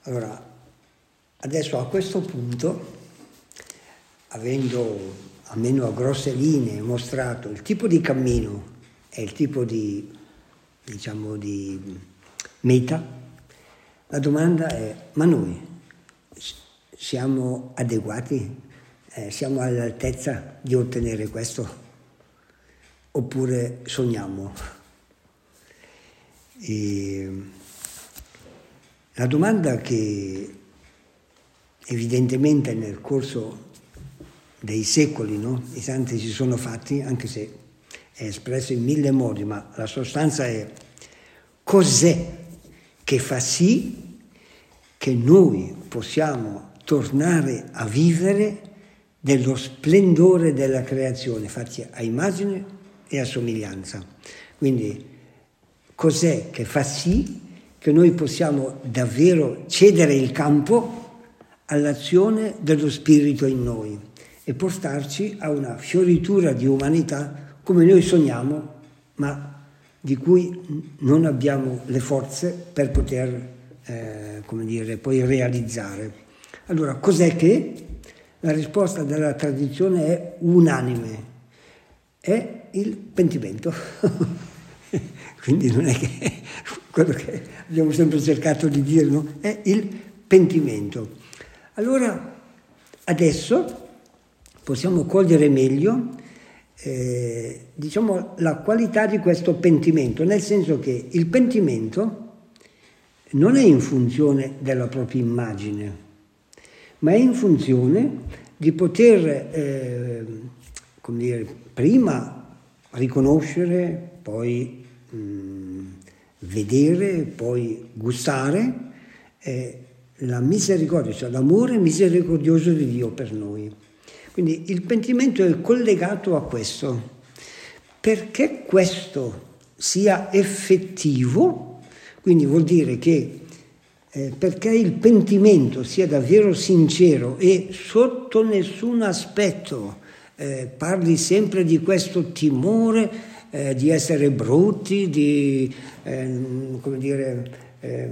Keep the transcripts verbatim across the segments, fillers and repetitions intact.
Allora, adesso a questo punto, avendo almeno a grosse linee mostrato il tipo di cammino e il tipo di, diciamo, di meta, la domanda è: ma noi siamo adeguati? Eh, siamo all'altezza di ottenere questo? Oppure sogniamo? E la domanda che evidentemente nel corso dei secoli, no, i santi si sono fatti, anche se è espresso in mille modi, ma la sostanza è: cos'è che fa sì che noi possiamo tornare a vivere dello splendore della creazione, fatti a immagine e a somiglianza? Quindi cos'è che fa sì che noi possiamo davvero cedere il campo all'azione dello Spirito in noi e portarci a una fioritura di umanità come noi sogniamo, ma di cui non abbiamo le forze per poter, eh, come dire, poi realizzare. Allora, cos'è che? La risposta della tradizione è unanime, è il pentimento. Quindi non è che quello che abbiamo sempre cercato di dire, no? È il pentimento. Allora, adesso possiamo cogliere meglio eh, diciamo, la qualità di questo pentimento, nel senso che il pentimento non è in funzione della propria immagine, ma è in funzione di poter, eh, come dire, prima riconoscere, poi mh, vedere, poi gustare eh, la misericordia, cioè l'amore misericordioso di Dio per noi. Quindi il pentimento è collegato a questo. Perché questo sia effettivo, quindi vuol dire che eh, perché il pentimento sia davvero sincero e sotto nessun aspetto eh, parli sempre di questo timore eh, di essere brutti, di, eh, come dire, eh,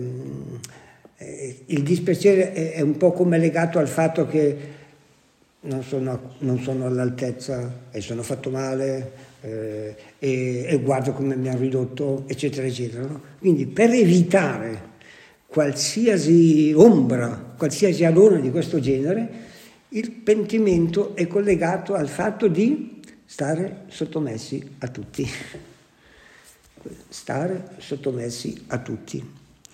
eh, il dispiacere è, è un po' come legato al fatto che non sono, non sono all'altezza e sono fatto male eh, e, e guarda come mi hanno ridotto, eccetera, eccetera. No? Quindi per evitare qualsiasi ombra, qualsiasi alone di questo genere, il pentimento è collegato al fatto di stare sottomessi a tutti. Stare sottomessi a tutti.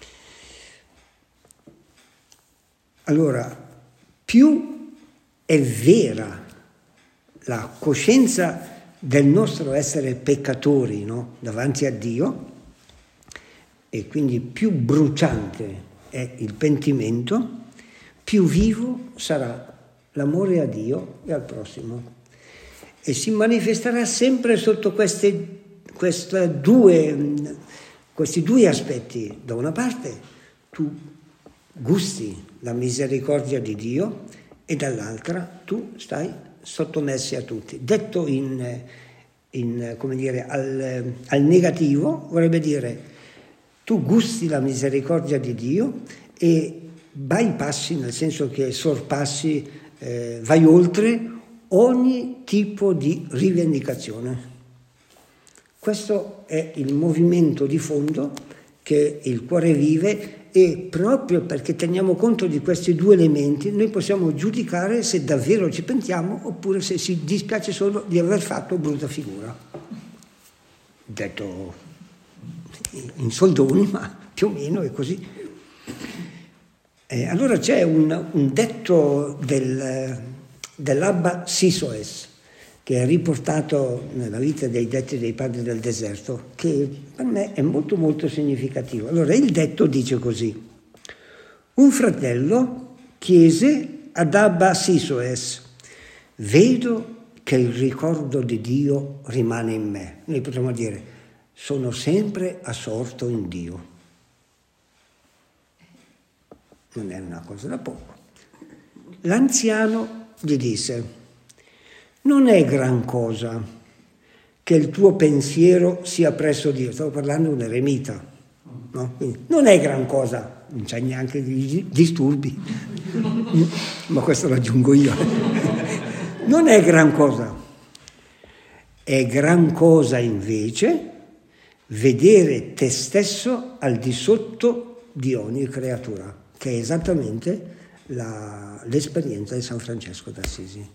Allora, più è vera la coscienza del nostro essere peccatori, no? Davanti a Dio, e quindi più bruciante è il pentimento, più vivo sarà l'amore a Dio e al prossimo. E si manifesterà sempre sotto queste, queste due, questi due aspetti. Da una parte tu gusti la misericordia di Dio e dall'altra tu stai sottomessi a tutti. Detto in, in come dire, al, al negativo, vorrebbe dire tu gusti la misericordia di Dio e bypassi, nel senso che sorpassi, eh, vai oltre ogni tipo di rivendicazione. Questo è il movimento di fondo che il cuore vive, e proprio perché teniamo conto di questi due elementi noi possiamo giudicare se davvero ci pentiamo oppure se ci dispiace solo di aver fatto brutta figura. Detto in soldoni, ma più o meno è così. Eh, allora c'è un, un detto del, dell'Abba Sisoes, che è riportato nella vita dei detti dei padri del deserto, che per me è molto molto significativo. Allora il detto dice così: un fratello chiese ad Abba Sisoes: vedo che il ricordo di Dio rimane in me. Noi potremmo dire: sono sempre assorto in Dio. Non è una cosa da poco. L'anziano gli disse: non è gran cosa che il tuo pensiero sia presso Dio. Stavo parlando di un eremita. no? Quindi non è gran cosa, non c'è neanche di disturbi, ma questo lo aggiungo io. Non è gran cosa, è gran cosa invece vedere te stesso al di sotto di ogni creatura, che è esattamente la, l'esperienza di San Francesco d'Assisi.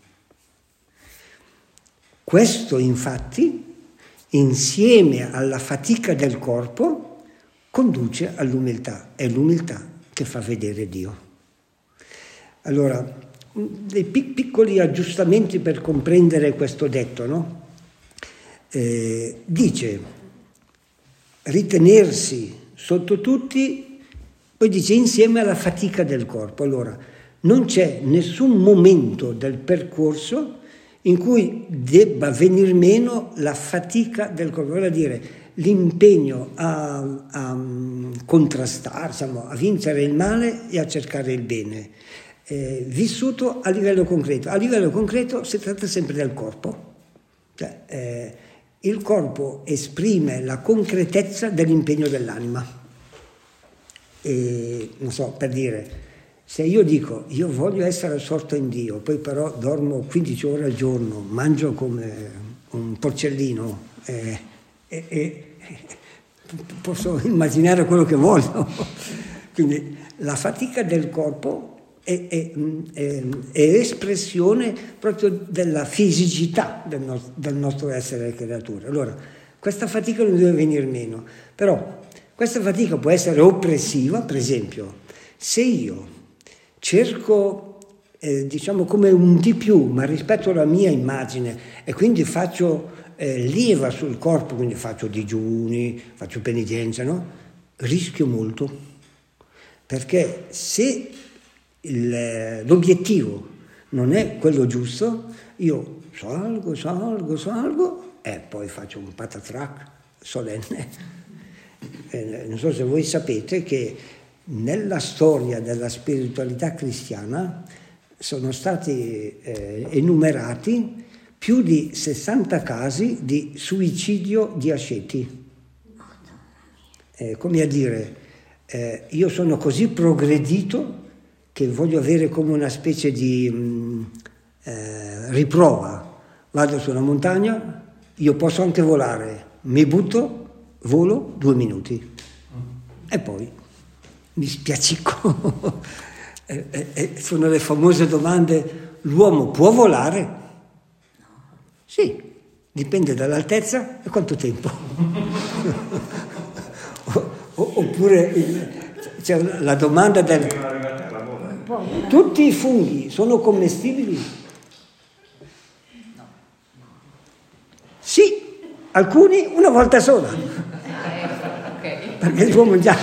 Questo infatti, insieme alla fatica del corpo, conduce all'umiltà. È l'umiltà che fa vedere Dio. Allora, dei piccoli aggiustamenti per comprendere questo detto, no? Eh, dice ritenersi sotto tutti, poi dice insieme alla fatica del corpo. Allora, non c'è nessun momento del percorso in cui debba venir meno la fatica del corpo, vale a dire l'impegno a, a contrastare, diciamo, a vincere il male e a cercare il bene, eh, vissuto a livello concreto. A livello concreto si tratta sempre del corpo, cioè, eh, il corpo esprime la concretezza dell'impegno dell'anima. E, non so, per dire, se io dico io voglio essere assorto in Dio, poi però dormo quindici ore al giorno, mangio come un porcellino, eh, eh, eh, posso immaginare quello che voglio. Quindi la fatica del corpo è, è, è, è espressione proprio della fisicità del, no, del nostro essere creature. Allora, questa fatica non deve venire meno, però questa fatica può essere oppressiva. Per esempio, se io cerco, eh, diciamo, come un di più, ma rispetto alla mia immagine, e quindi faccio eh, leva sul corpo, quindi faccio digiuni, faccio penitenza, no? Rischio molto, perché se il, l'obiettivo non è quello giusto, io salgo, salgo, salgo e poi faccio un patatrac solenne. Eh, non so se voi sapete che nella storia della spiritualità cristiana sono stati eh, enumerati più di sessanta casi di suicidio di asceti. Eh, come a dire, eh, io sono così progredito che voglio avere come una specie di mh, eh, riprova. Vado su una montagna, io posso anche volare, mi butto, volo due minuti e poi mi spiaccico. e, e, e sono le famose domande: l'uomo può volare? Sì, dipende dall'altezza e quanto tempo. Oppure c'è la domanda del: tutti i funghi sono commestibili? Sì, alcuni una volta sola, perché l'uomo già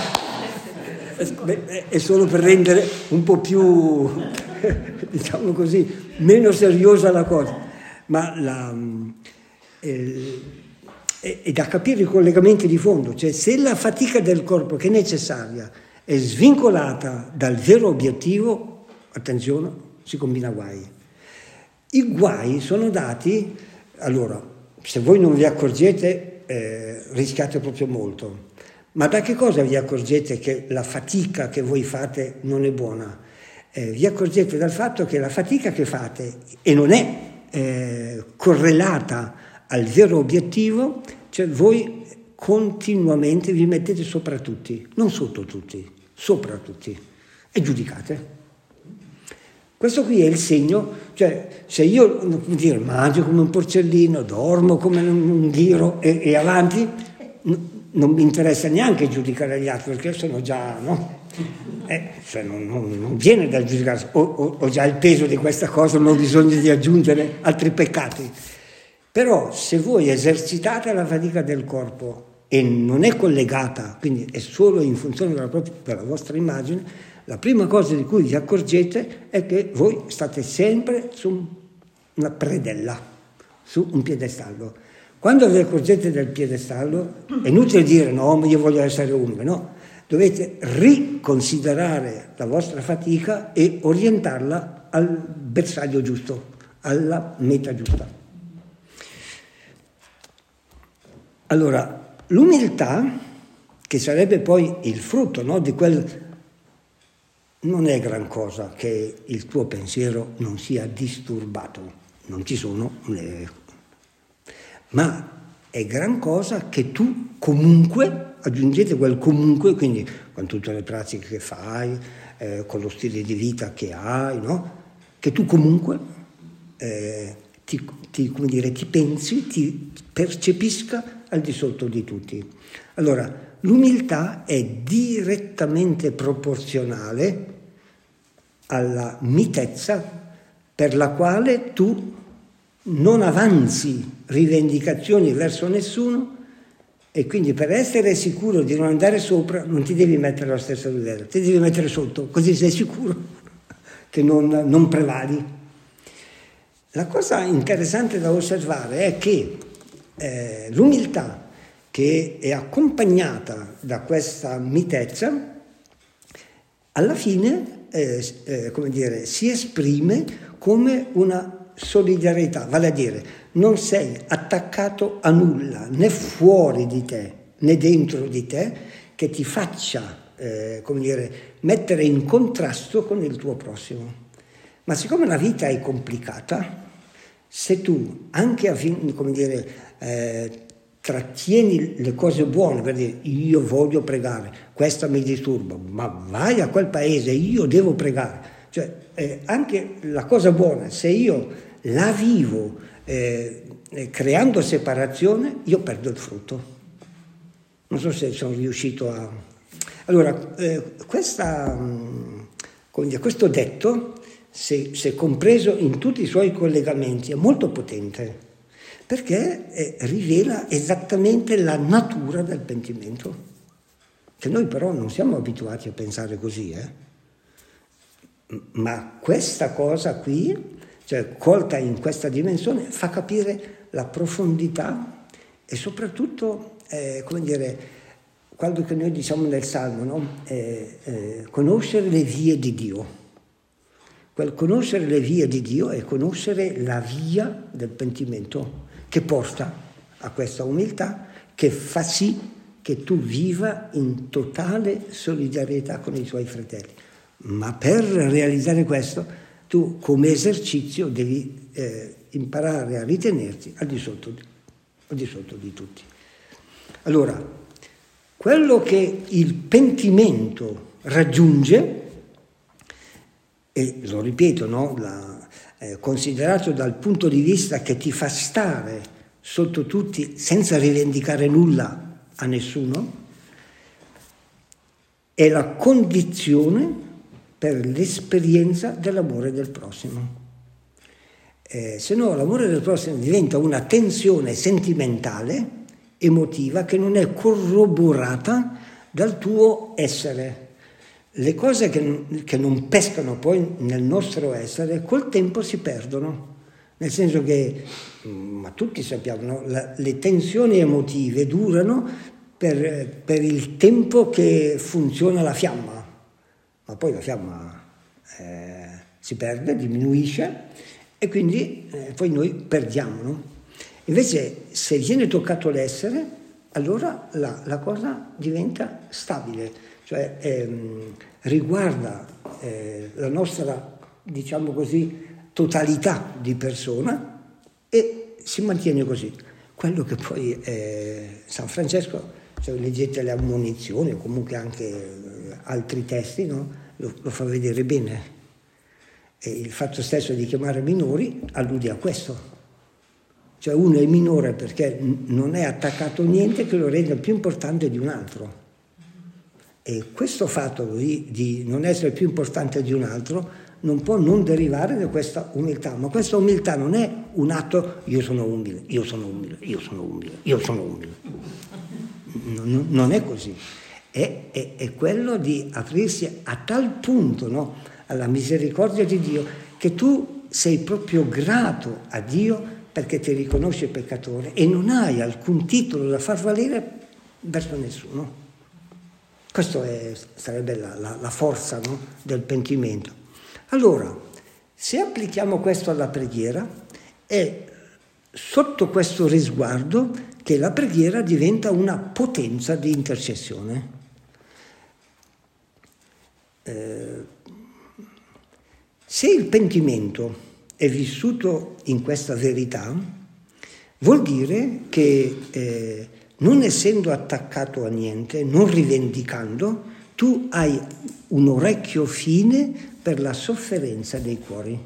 è solo per rendere un po' più, diciamo così, meno seriosa la cosa, ma la, eh, è, è da capire i collegamenti di fondo. Cioè, se la fatica del corpo che è necessaria è svincolata dal vero obiettivo, attenzione, si combina guai. I guai sono dati, allora, se voi non vi accorgete, eh, rischiate proprio molto. Ma da che cosa vi accorgete che la fatica che voi fate non è buona? Eh, vi accorgete dal fatto che la fatica che fate, e non è eh, correlata al vero obiettivo, cioè voi continuamente vi mettete sopra tutti, non sotto tutti, sopra tutti, e giudicate. Questo qui è il segno, cioè se io, come dire, mangio come un porcellino, dormo come un ghiro e, e avanti, non mi interessa neanche giudicare gli altri, perché sono già, no? Eh, cioè non, non, non viene da giudicare, ho, ho, ho già il peso di questa cosa, non ho bisogno di aggiungere altri peccati. Però se voi esercitate la fatica del corpo e non è collegata, quindi è solo in funzione della, propria, della vostra immagine, la prima cosa di cui vi accorgete è che voi state sempre su una predella, su un piedestallo. Quando vi accorgete del piedestallo, è inutile dire no, ma io voglio essere umile, no. Dovete riconsiderare la vostra fatica e orientarla al bersaglio giusto, alla meta giusta. Allora, l'umiltà che sarebbe poi il frutto, no, di quel... Non è gran cosa che il tuo pensiero non sia disturbato, non ci sono, eh, ma è gran cosa che tu comunque, aggiungete quel comunque, quindi con tutte le pratiche che fai, eh, con lo stile di vita che hai, no? Che tu comunque eh, ti, ti, come dire, ti pensi, ti percepisca al di sotto di tutti. Allora, l'umiltà è direttamente proporzionale alla mitezza per la quale tu non avanzi rivendicazioni verso nessuno, e quindi per essere sicuro di non andare sopra non ti devi mettere allo stesso livello, ti devi mettere sotto, così sei sicuro che non, non prevali. La cosa interessante da osservare è che eh, l'umiltà che è accompagnata da questa mitezza alla fine Eh, eh, come dire, si esprime come una solidarietà, vale a dire non sei attaccato a nulla, né fuori di te né dentro di te, che ti faccia eh, come dire, mettere in contrasto con il tuo prossimo. Ma siccome la vita è complicata, se tu anche a fin, come dire, eh, trattieni le cose buone, per dire io voglio pregare, questa mi disturba, ma vai a quel paese, io devo pregare. Cioè eh, anche la cosa buona, se io la vivo eh, eh, creando separazione, io perdo il frutto. Non so se sono riuscito a... Allora, eh, questa, come dire, questo detto, se, se compreso in tutti i suoi collegamenti, è molto potente, perché eh, rivela esattamente la natura del pentimento, che noi però non siamo abituati a pensare così, eh? Ma questa cosa qui, cioè colta in questa dimensione, fa capire la profondità e soprattutto, eh, come dire, quello che noi diciamo nel Salmo, no? eh, eh, conoscere le vie di Dio. Quel conoscere le vie di Dio è conoscere la via del pentimento, che porta a questa umiltà, che fa sì che tu viva in totale solidarietà con i tuoi fratelli. Ma per realizzare questo, tu come esercizio devi eh, imparare a ritenerti al di sotto di, al di sotto di tutti. Allora, quello che il pentimento raggiunge, e lo ripeto, no? La, Eh, considerato dal punto di vista che ti fa stare sotto tutti senza rivendicare nulla a nessuno, è la condizione per l'esperienza dell'amore del prossimo. Eh, se no l'amore del prossimo diventa una tensione sentimentale, emotiva, che non è corroborata dal tuo essere. Le cose che, che non pescano poi nel nostro essere, col tempo si perdono. Nel senso che, ma tutti sappiamo, no? La, le tensioni emotive durano per, per il tempo che funziona la fiamma, ma poi la fiamma eh, si perde, diminuisce, e quindi eh, poi noi perdiamo, no? Invece, se viene toccato l'essere, allora la, la cosa diventa stabile. Cioè ehm, riguarda eh, la nostra, diciamo così, totalità di persona e si mantiene così. Quello che poi eh, San Francesco, se leggete le ammonizioni o comunque anche eh, altri testi, no? lo, lo fa vedere bene. E il fatto stesso di chiamare minori allude a questo. Cioè uno è minore perché n- non è attaccato a niente che lo renda più importante di un altro. E questo fatto di, di non essere più importante di un altro non può non derivare da questa umiltà, ma questa umiltà non è un atto io sono umile, io sono umile, io sono umile, io sono umile. Non, non è così. È, è, è quello di aprirsi a tal punto, no, alla misericordia di Dio, che tu sei proprio grato a Dio perché ti riconosce peccatore e non hai alcun titolo da far valere verso nessuno. Questa sarebbe la, la, la forza, no, del pentimento. Allora, se applichiamo questo alla preghiera, è sotto questo risguardo che la preghiera diventa una potenza di intercessione. Eh, se il pentimento è vissuto in questa verità, vuol dire che eh, non essendo attaccato a niente, non rivendicando, tu hai un orecchio fine per la sofferenza dei cuori.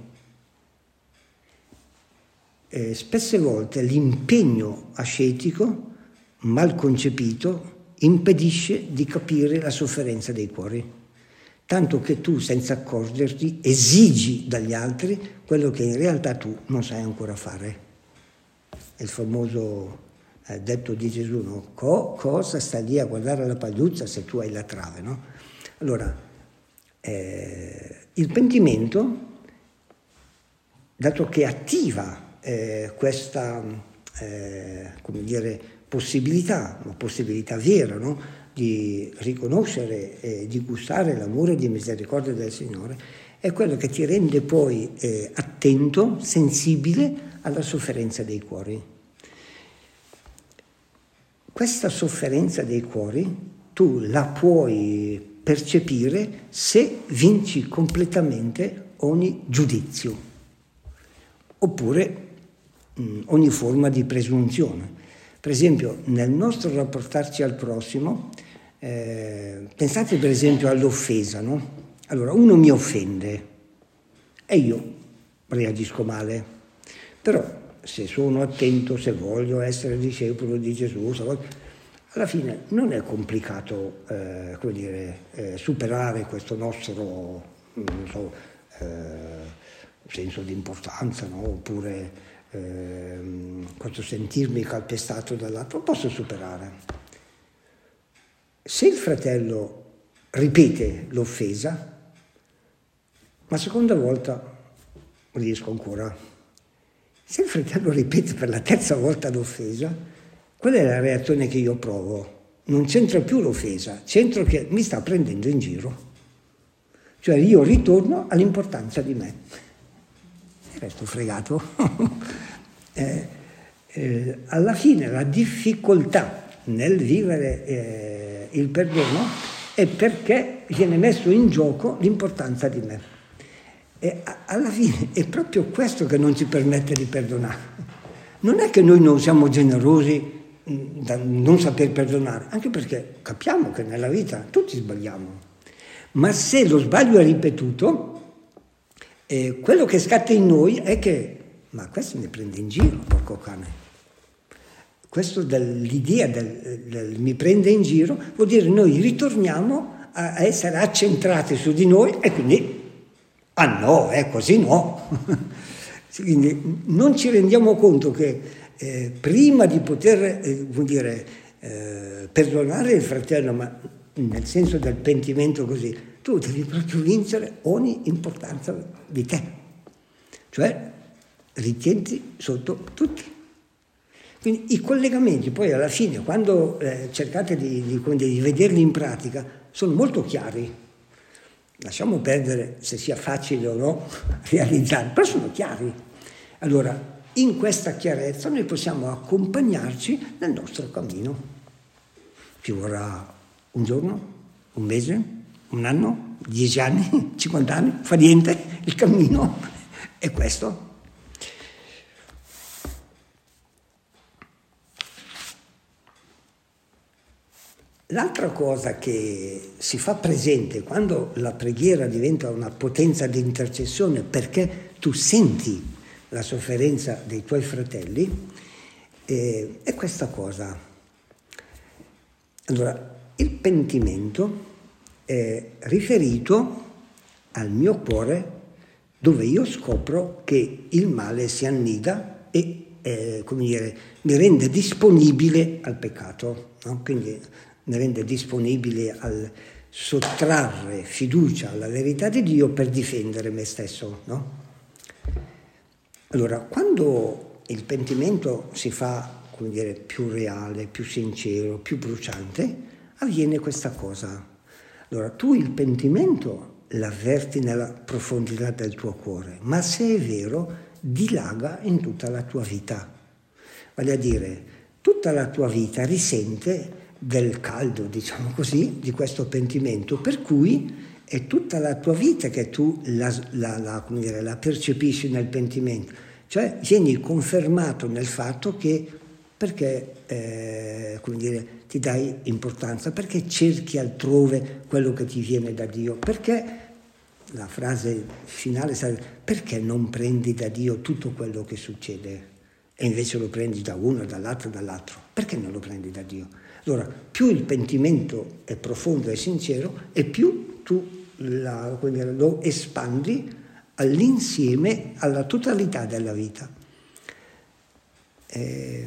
Eh, spesse volte l'impegno ascetico, mal concepito, impedisce di capire la sofferenza dei cuori. Tanto che tu, senza accorgerti, esigi dagli altri quello che in realtà tu non sai ancora fare. È il famoso eh, detto di Gesù, no? Co- cosa stai lì a guardare la pagliuzza se tu hai la trave, no? Allora, eh, il pentimento, dato che attiva eh, questa, eh, come dire, possibilità, una possibilità vera, no? Di riconoscere e di gustare l'amore e di misericordia del Signore, è quello che ti rende poi eh, attento, sensibile alla sofferenza dei cuori. Questa sofferenza dei cuori tu la puoi percepire se vinci completamente ogni giudizio, oppure mh, ogni forma di presunzione. Per esempio, nel nostro rapportarci al prossimo, eh, pensate per esempio all'offesa, no? Allora, uno mi offende e io reagisco male, però se sono attento, se voglio essere discepolo di Gesù, se voglio, alla fine non è complicato eh, come dire, eh, superare questo nostro non so, eh, senso di importanza, no? Oppure Eh, questo sentirmi calpestato dall'altro, posso superare. Se il fratello ripete l'offesa, ma seconda volta riesco ancora. Se il fratello ripete per la terza volta l'offesa, qual è la reazione che io provo? Non c'entra più l'offesa, c'entro che mi sta prendendo in giro. Cioè io ritorno all'importanza di me. Resto fregato. eh, eh, alla fine la difficoltà nel vivere eh, il perdono è perché viene messo in gioco l'importanza di me. E a, alla fine è proprio questo che non ci permette di perdonare. Non è che noi non siamo generosi mh, da non saper perdonare, anche perché capiamo che nella vita tutti sbagliamo. Ma se lo sbaglio è ripetuto, Eh, quello che scatta in noi è che, ma questo mi prende in giro, porco cane. Questo dell'idea del, del mi prende in giro vuol dire noi ritorniamo a, a essere accentrati su di noi e quindi, ah no, è così no. Quindi non ci rendiamo conto che eh, prima di poter, eh, vuol dire, eh, perdonare il fratello, ma nel senso del pentimento così, tu devi proprio vincere ogni importanza di te, cioè ritienti sotto tutti. Quindi i collegamenti poi alla fine, quando eh, cercate di, di, di vederli in pratica, sono molto chiari. Lasciamo perdere se sia facile o no realizzarli, però sono chiari. Allora, in questa chiarezza noi possiamo accompagnarci nel nostro cammino. Ci vorrà un giorno, un mese, un anno, dieci anni, cinquanta anni, fa niente, il cammino è questo. L'altra cosa che si fa presente quando la preghiera diventa una potenza di intercessione, perché tu senti la sofferenza dei tuoi fratelli, eh, è questa cosa. Allora, il pentimento è riferito al mio cuore, dove io scopro che il male si annida e eh, come dire, mi rende disponibile al peccato, no? Quindi mi rende disponibile al sottrarre fiducia alla verità di Dio per difendere me stesso, no? Allora, quando il pentimento si fa, come dire, più reale, più sincero, più bruciante, avviene questa cosa. Allora, tu il pentimento l'avverti nella profondità del tuo cuore, ma se è vero, dilaga in tutta la tua vita. Vale a dire, tutta la tua vita risente del caldo, diciamo così, di questo pentimento, per cui è tutta la tua vita che tu la, la, la, come dire, la percepisci nel pentimento, cioè vieni confermato nel fatto che perché eh, come dire, ti dai importanza, perché cerchi altrove quello che ti viene da Dio, perché la frase finale sarebbe perché non prendi da Dio tutto quello che succede e invece lo prendi da uno, dall'altro, dall'altro, perché non lo prendi da Dio? Allora, più il pentimento è profondo e sincero e più tu la, dire, lo espandi all'insieme, alla totalità della vita. Eh,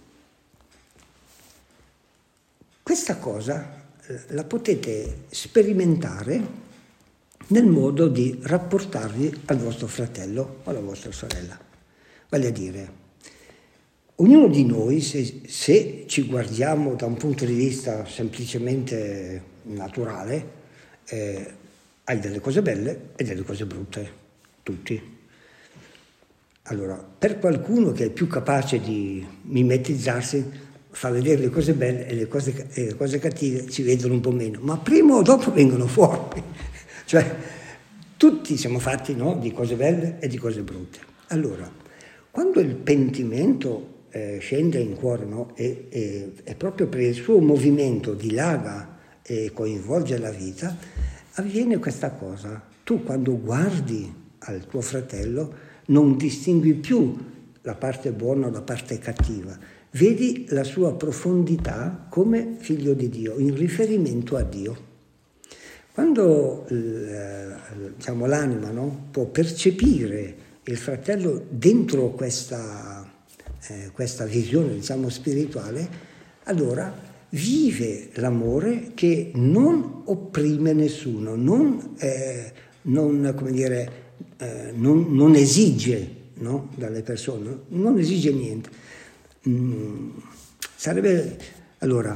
questa cosa la potete sperimentare nel modo di rapportarvi al vostro fratello o alla vostra sorella. Vale a dire, ognuno di noi, se, se ci guardiamo da un punto di vista semplicemente naturale, eh, hai delle cose belle e delle cose brutte, tutti. Allora, per qualcuno che è più capace di mimetizzarsi, fa vedere le cose belle e le cose, e le cose cattive ci vedono un po' meno, ma prima o dopo vengono fuori. Cioè, tutti siamo fatti, no, di cose belle e di cose brutte. Allora, quando il pentimento eh, scende in cuore, no, e, e, e proprio per il suo movimento dilaga e coinvolge la vita, avviene questa cosa. Tu quando guardi al tuo fratello non distingui più la parte buona o la parte cattiva, vedi la sua profondità come figlio di Dio, in riferimento a Dio. Quando diciamo, l'anima, no, può percepire il fratello dentro questa, eh, questa visione, diciamo, spirituale, allora vive l'amore che non opprime nessuno, non, eh, non, come dire, eh, non, non esige, no, dalle persone, non esige niente. Mm, sarebbe, allora,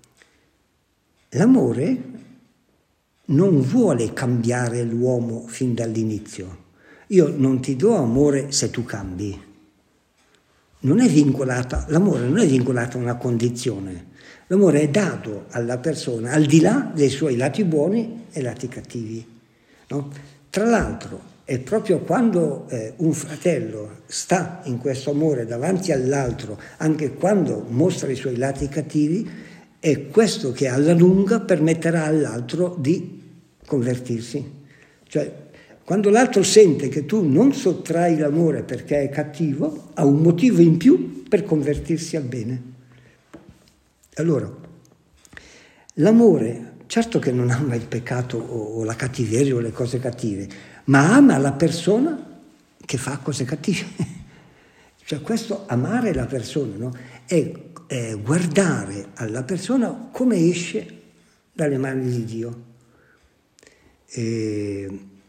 l'amore non vuole cambiare l'uomo fin dall'inizio. Io non ti do amore se tu cambi. Non è vincolata, l'amore non è vincolato a una condizione. L'amore è dato alla persona al di là dei suoi lati buoni e lati cattivi. No? Tra l'altro, è proprio quando eh, un fratello sta in questo amore davanti all'altro, anche quando mostra i suoi lati cattivi, è questo che alla lunga permetterà all'altro di convertirsi. Cioè, quando l'altro sente che tu non sottrai l'amore perché è cattivo, ha un motivo in più per convertirsi al bene. Allora, l'amore, certo che non ama il peccato o la cattiveria o le cose cattive, ma ama la persona che fa cose cattive. Cioè, questo amare la persona, no? È Eh, guardare alla persona come esce dalle mani di Dio. E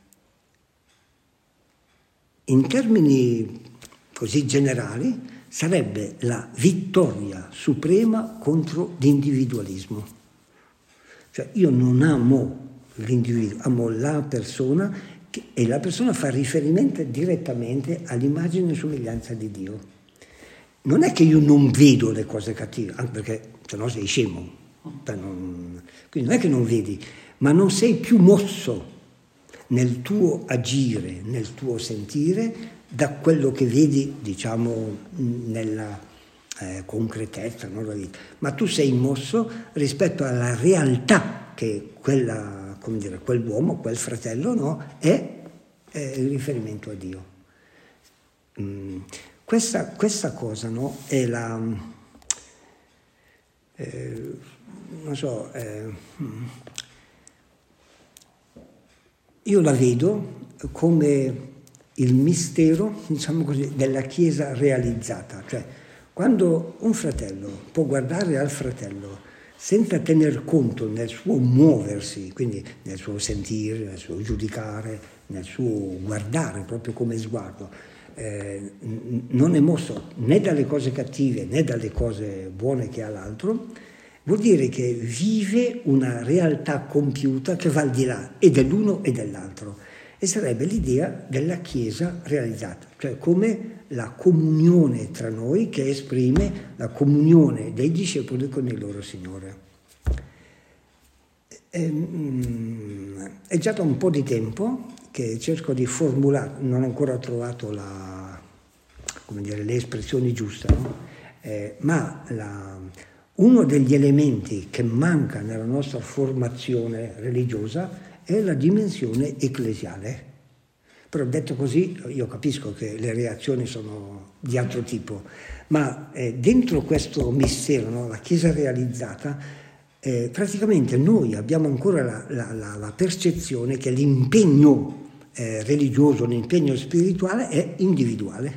in termini così generali sarebbe la vittoria suprema contro l'individualismo. Cioè io non amo l'individuo, amo la persona che, e la persona fa riferimento direttamente all'immagine e somiglianza di Dio. Non è che io non vedo le cose cattive, anche perché se no sei scemo, non, quindi non è che non vedi, ma non sei più mosso nel tuo agire, nel tuo sentire, da quello che vedi, diciamo, nella eh, concretezza, no, della vita. Ma tu sei mosso rispetto alla realtà che quella, come dire, quell'uomo, quel fratello, no, è, è il riferimento a Dio. Mm. Questa, questa cosa, no, è la, eh, non so, eh, io la vedo come il mistero, diciamo così, della Chiesa realizzata. Cioè, quando un fratello può guardare al fratello senza tener conto nel suo muoversi, quindi nel suo sentire, nel suo giudicare, nel suo guardare, proprio come sguardo, Eh, non è mosso né dalle cose cattive né dalle cose buone che ha l'altro, vuol dire che vive una realtà compiuta che va al di là e dell'uno e dell'altro. e sarebbe l'idea della Chiesa realizzata, cioè come la comunione tra noi che esprime la comunione dei discepoli con il loro Signore. È già da un po' di tempo che cerco di formulare, non ho ancora trovato la, come dire, le espressioni giuste, no? eh, ma la, uno degli elementi che manca nella nostra formazione religiosa è la dimensione ecclesiale. Però detto così, io capisco che le reazioni sono di altro tipo, ma eh, dentro questo mistero, no, la Chiesa realizzata, eh, praticamente noi abbiamo ancora la, la, la, la percezione che l'impegno eh, religioso, l'impegno spirituale è individuale.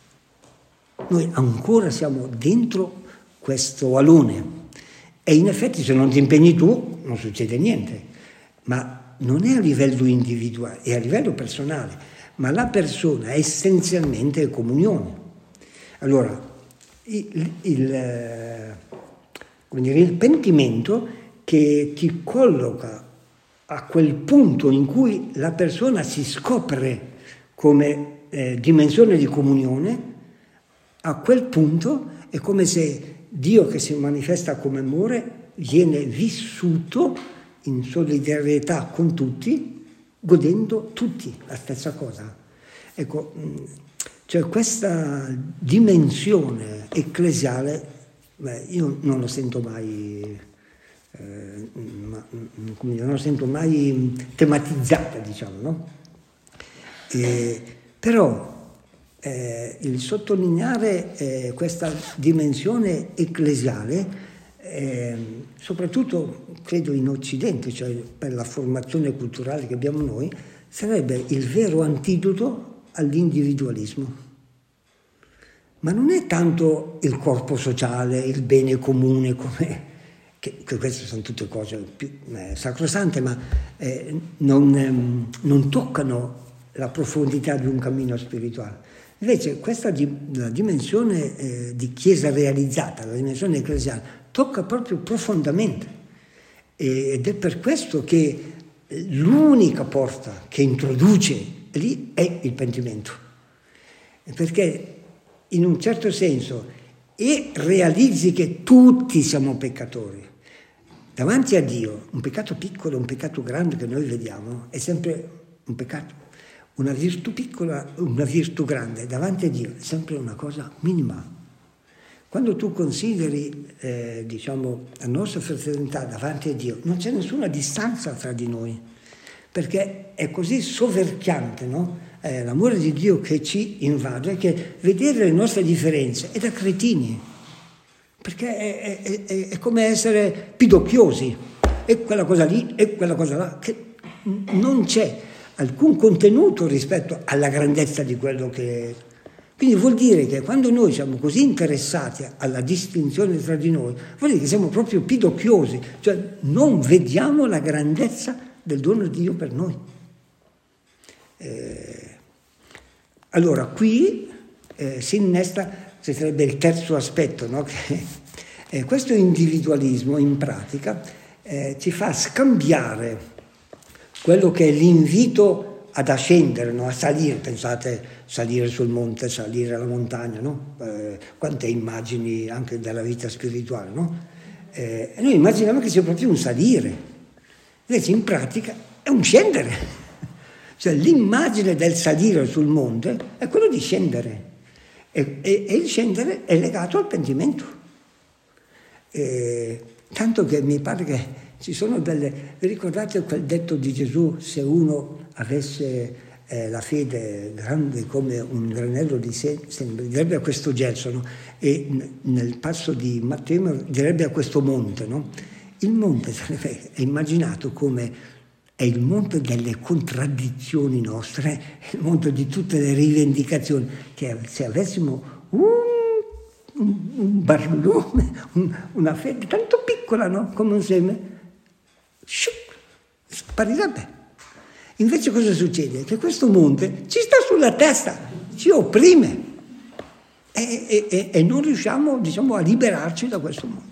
Noi ancora siamo dentro questo alone e in effetti se non ti impegni tu non succede niente, ma non è a livello individuale, è a livello personale, ma la persona è essenzialmente comunione. Allora, il, il, come dire, il pentimento che ti colloca a quel punto in cui la persona si scopre come eh, dimensione di comunione, a quel punto è come se Dio che si manifesta come amore viene vissuto in solidarietà con tutti, godendo tutti la stessa cosa. Ecco, cioè questa dimensione ecclesiale, beh, io non lo sento mai, eh, ma, come dire, non lo sento mai tematizzata, diciamo, no? E, però eh, il sottolineare eh, questa dimensione ecclesiale, Eh, soprattutto credo in Occidente, cioè per la formazione culturale che abbiamo noi, sarebbe il vero antidoto all'individualismo. Ma non è tanto il corpo sociale, il bene comune, come, che, che queste sono tutte cose più eh, sacrosante, ma eh, non, ehm, non toccano la profondità di un cammino spirituale. Invece questa di, la dimensione eh, di Chiesa realizzata, la dimensione ecclesiale, tocca proprio profondamente ed è per questo che l'unica porta che introduce lì è il pentimento, perché in un certo senso e realizzi che tutti siamo peccatori davanti a Dio. Un peccato piccolo, un peccato grande che noi vediamo è sempre un peccato, una virtù piccola, una virtù grande davanti a Dio è sempre una cosa minima. Quando tu consideri, eh, diciamo, la nostra fraternità davanti a Dio, non c'è nessuna distanza tra di noi, perché è così soverchiante, no? Eh, l'amore di Dio che ci invade, che vedere le nostre differenze è da cretini, perché è, è, è, è come essere pidocchiosi, e quella cosa lì, e quella cosa là, che non c'è alcun contenuto rispetto alla grandezza di quello che... Quindi vuol dire che quando noi siamo così interessati alla distinzione tra di noi, vuol dire che siamo proprio pidocchiosi, cioè non vediamo la grandezza del dono di Dio per noi. Eh, allora qui eh, si innesta, se sarebbe il terzo aspetto, no? Che, eh, questo individualismo in pratica eh, ci fa scambiare quello che è l'invito ad ascendere, no? A salire, pensate, salire sul monte, salire alla montagna, no? Eh, quante immagini anche della vita spirituale, no? Eh, e noi immaginiamo che sia proprio un salire, invece in pratica è un scendere, cioè l'immagine del salire sul monte è quello di scendere e, e, e il scendere è legato al pentimento, eh, tanto che mi pare che ci sono delle... Vi ricordate quel detto di Gesù, se uno avesse eh, la fede grande come un granello di seme, direbbe a questo gelso, no? E n- nel passo di Matteo direbbe a questo monte, no? Il monte sarebbe, è immaginato come è il monte delle contraddizioni nostre, il monte di tutte le rivendicazioni, che se avessimo un, un, un barlume, un, una fede tanto piccola, no? Come un seme, sparirebbe. Invece cosa succede? Che questo monte ci sta sulla testa, ci opprime e, e, e, e non riusciamo, diciamo, a liberarci da questo monte.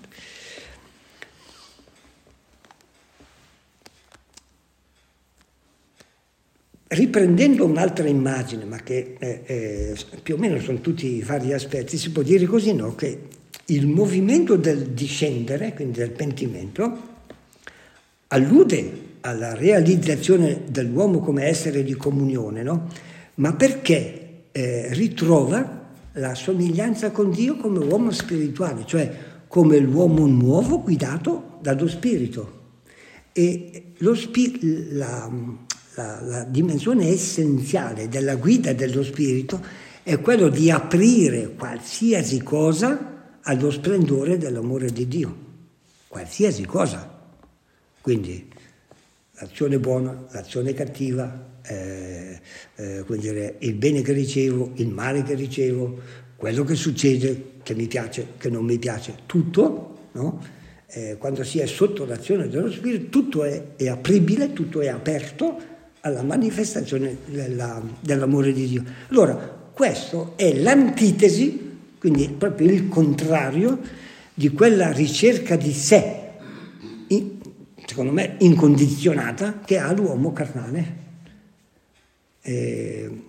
riprendendo un'altra immagine, ma che eh, eh, più o meno sono tutti i vari aspetti, si può dire così, no? Che il movimento del discendere, quindi del pentimento, allude alla realizzazione dell'uomo come essere di comunione, no? Ma perché eh, ritrova la somiglianza con Dio come uomo spirituale, cioè come l'uomo nuovo guidato dallo Spirito. E lo spi- la, la, la dimensione essenziale della guida dello Spirito è quello di aprire qualsiasi cosa allo splendore dell'amore di Dio, qualsiasi cosa. Quindi l'azione buona, l'azione cattiva, eh, eh, come dire, il bene che ricevo, il male che ricevo, quello che succede, che mi piace, che non mi piace, tutto, no? Eh, quando si è sotto l'azione dello Spirito, tutto è, è apribile, tutto è aperto alla manifestazione della, dell'amore di Dio. Allora, questo è l'antitesi, quindi proprio il contrario di quella ricerca di sé, in, secondo me incondizionata, che ha l'uomo carnale. Eh,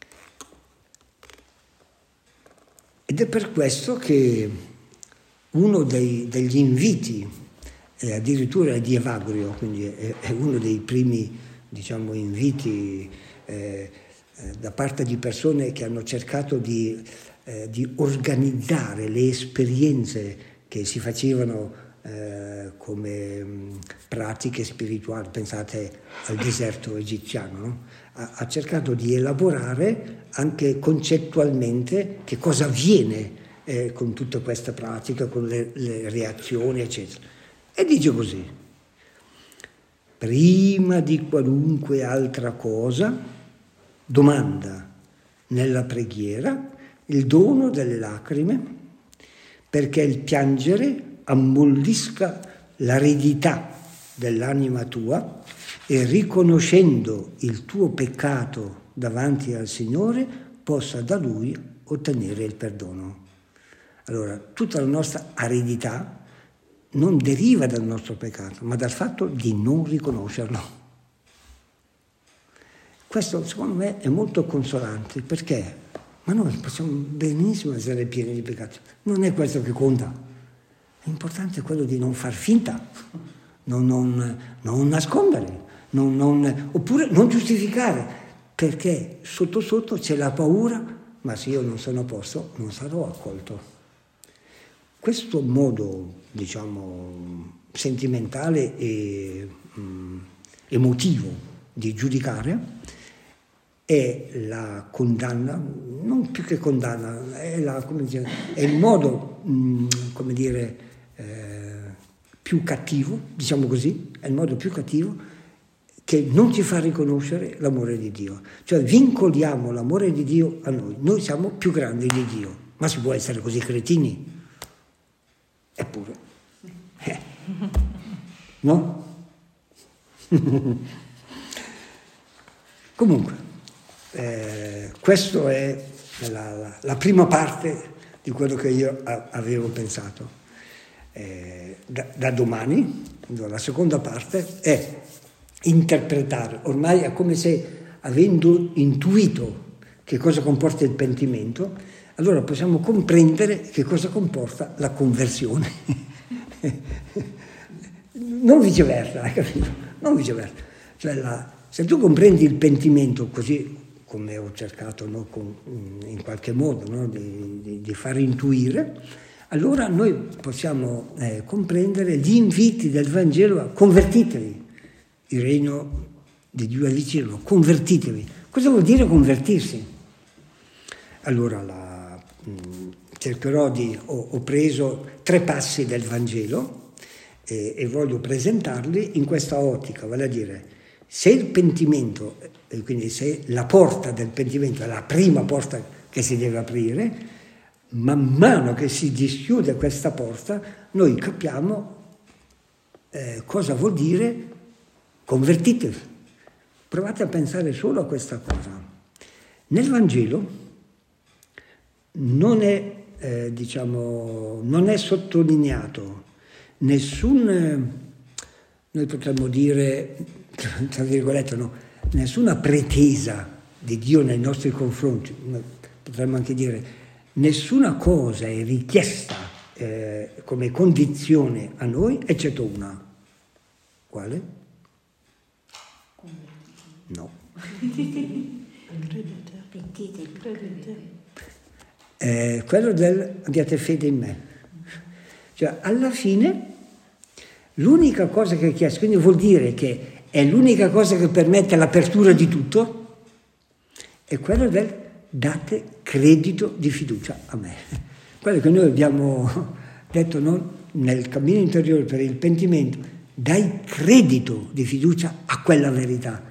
ed è per questo che uno dei, degli inviti, eh, addirittura di Evagrio, quindi è, è uno dei primi, diciamo, inviti eh, eh, da parte di persone che hanno cercato di, eh, di organizzare le esperienze che si facevano eh, come mh, pratiche spirituali. Pensate al deserto egiziano, no? ha, ha cercato di elaborare anche concettualmente che cosa avviene Eh, con tutta questa pratica, con le, le reazioni, eccetera. E dice così: prima di qualunque altra cosa, domanda nella preghiera il dono delle lacrime, perché il piangere ammollisca l'aridità dell'anima tua e, riconoscendo il tuo peccato davanti al Signore, possa da Lui ottenere il perdono. Allora, tutta la nostra aridità non deriva dal nostro peccato, ma dal fatto di non riconoscerlo. Questo, secondo me, è molto consolante, perché? Ma noi possiamo benissimo essere pieni di peccati. Non è questo che conta. L'importante è quello di non far finta, non, non, non nascondere, non, non, oppure non giustificare, perché sotto sotto c'è la paura, ma se io non sono a posto non sarò accolto. Questo modo, diciamo, sentimentale e mh, emotivo di giudicare è la condanna, non più che condanna, è, la, come dire, è il modo, mh, come dire, eh, più cattivo, diciamo così, è il modo più cattivo che non ci fa riconoscere l'amore di Dio. Cioè vincoliamo l'amore di Dio a noi, noi siamo più grandi di Dio, ma si può essere così cretini? Eppure, eh. No? Comunque, eh, questa è la, la, la prima parte di quello che io a, avevo pensato. Eh, da, da domani, la seconda parte è interpretare, ormai è come se, avendo intuito che cosa comporta il pentimento, allora possiamo comprendere che cosa comporta la conversione. Non viceversa, hai capito? Non viceversa. Cioè la, se tu comprendi il pentimento così come ho cercato, no, con, in qualche modo, no, di, di, di far intuire, allora noi possiamo eh, comprendere gli inviti del Vangelo a convertitevi. Il regno di Dio è vicino, convertitevi. Cosa vuol dire convertirsi? Allora la cercherò di, ho, ho preso tre passi del Vangelo e, e voglio presentarli in questa ottica, vale a dire, se il pentimento, e quindi se la porta del pentimento è la prima porta che si deve aprire, man mano che si dischiude questa porta, noi capiamo eh, cosa vuol dire convertitevi. Provate a pensare solo a questa cosa. Nel Vangelo non è, eh, diciamo, non è sottolineato nessun, eh, noi potremmo dire, tra virgolette, no, nessuna pretesa di Dio nei nostri confronti, potremmo anche dire nessuna cosa è richiesta eh, come condizione a noi, eccetto una. Quale? No. Eh, quello del abbiate fede in me. Cioè, alla fine, l'unica cosa che è chiesta, quindi vuol dire che è l'unica cosa che permette l'apertura di tutto, è quello del date credito di fiducia a me. Quello che noi abbiamo detto no? Nel cammino interiore per il pentimento, dai credito di fiducia a quella verità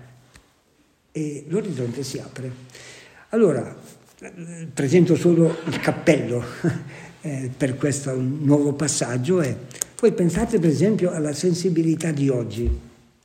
e l'orizzonte si apre. Allora, presento solo il cappello eh, per questo nuovo passaggio e poi pensate per esempio alla sensibilità di oggi,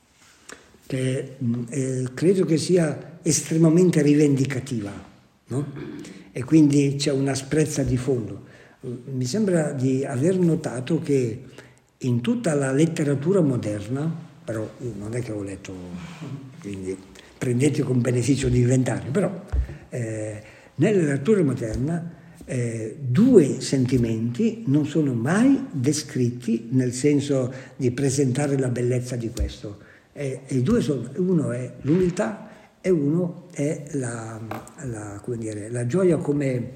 che eh, credo che sia estremamente rivendicativa, no? E quindi c'è un'asprezza di fondo. Mi sembra di aver notato che in tutta la letteratura moderna, però non è che ho letto, quindi prendete con beneficio di inventario, però eh, nella letteratura moderna eh, due sentimenti non sono mai descritti nel senso di presentare la bellezza di questo. E, e i due sono, uno è l'umiltà e uno è la, la, come dire, la gioia come,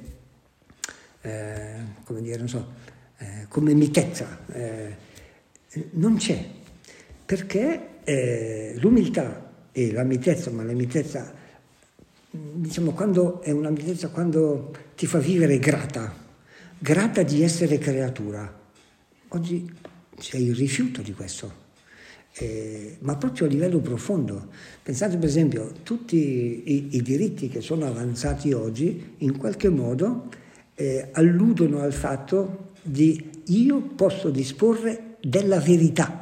eh, come dire, non so, eh, come mitezza. Eh, non c'è, perché eh, l'umiltà e la mitezza, ma la mitezza, diciamo, quando è una mitezza, quando ti fa vivere grata, grata di essere creatura. Oggi c'è il rifiuto di questo. Eh, ma proprio a livello profondo. Pensate per esempio, tutti i, i diritti che sono avanzati oggi in qualche modo eh, alludono al fatto di io posso disporre della verità,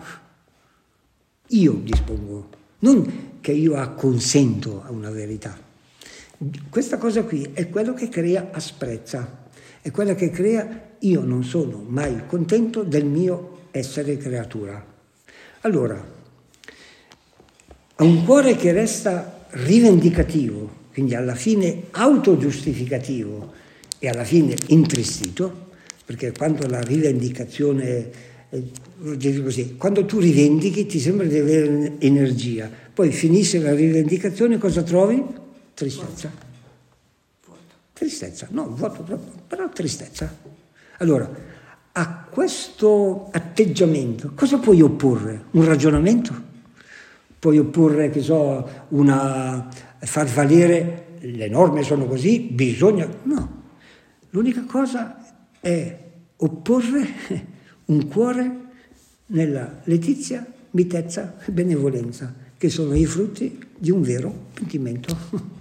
io dispongo, non che io acconsento a una verità. Questa cosa qui è quello che crea asprezza, è quella che crea io non sono mai contento del mio essere creatura. Allora, a un cuore che resta rivendicativo, quindi alla fine autogiustificativo e alla fine intristito, perché quando la rivendicazione, eh, così, quando tu rivendichi ti sembra di avere energia, poi finisce la rivendicazione, cosa trovi? Tristezza. Vuoto. Tristezza, no, vuoto proprio, però tristezza. Allora, a questo atteggiamento cosa puoi opporre? Un ragionamento? Puoi opporre, che so, una far valere le norme sono così, bisogna... No, l'unica cosa è opporre un cuore nella letizia, mitezza e benevolenza, che sono i frutti di un vero pentimento.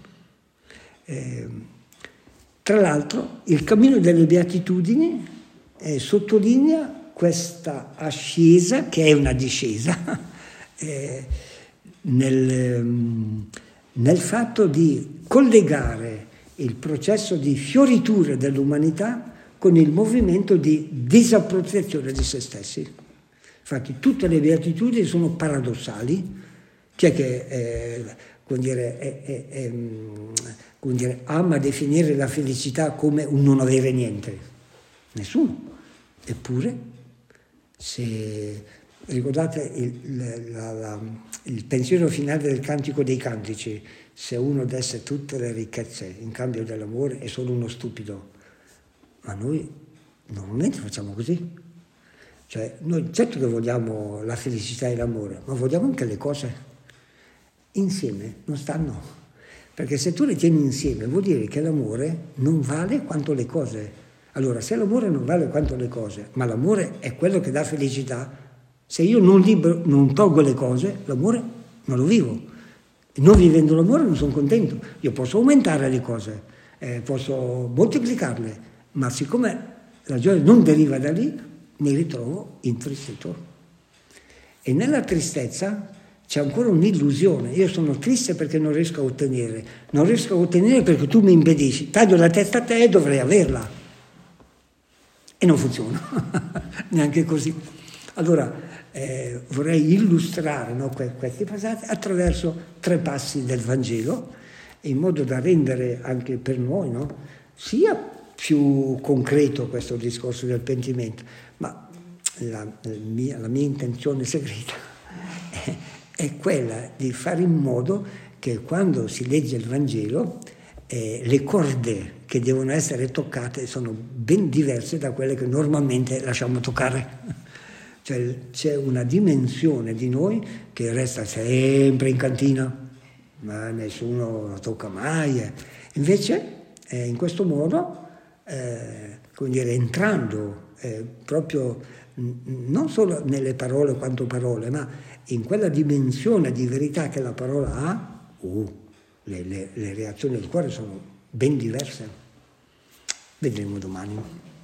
Eh, tra l'altro, il cammino delle beatitudini Eh, sottolinea questa ascesa, che è una discesa, eh, nel, nel fatto di collegare il processo di fioritura dell'umanità con il movimento di disappropriazione di se stessi. Infatti tutte le beatitudini sono paradossali. Chi è che eh, come dire, è, è, è, come dire, ama definire la felicità come un non avere niente? Nessuno. Eppure, se ricordate il, la, la, il pensiero finale del Cantico dei Cantici, se uno desse tutte le ricchezze in cambio dell'amore è solo uno stupido. Ma noi normalmente facciamo così. Cioè, noi certo che vogliamo la felicità e l'amore, ma vogliamo anche le cose. Insieme non stanno. Perché se tu le tieni insieme vuol dire che l'amore non vale quanto le cose. Allora, se l'amore non vale quanto le cose, ma l'amore è quello che dà felicità, se io non, libero, non tolgo le cose, l'amore non lo vivo. E non vivendo l'amore non sono contento. Io posso aumentare le cose, eh, posso moltiplicarle, ma siccome la gioia non deriva da lì, mi ritrovo intristito. E nella tristezza c'è ancora un'illusione. Io sono triste perché non riesco a ottenere. Non riesco a ottenere perché tu mi impedisci. Taglio la testa a te e dovrei averla. E non funziona, neanche così. Allora, eh, vorrei illustrare, no, que- questi passaggi attraverso tre passi del Vangelo, in modo da rendere anche per noi, no, sia più concreto questo discorso del pentimento, ma la, la, mia, la mia intenzione segreta è, è quella di fare in modo che quando si legge il Vangelo eh, le corde che devono essere toccate sono ben diverse da quelle che normalmente lasciamo toccare. Cioè c'è una dimensione di noi che resta sempre in cantina, ma nessuno la tocca mai. Invece eh, in questo modo, eh, come dire, entrando eh, proprio mh, non solo nelle parole quanto parole, ma in quella dimensione di verità che la parola ha, uh, le, le, le reazioni del cuore sono ben diverse. Vedremo domani.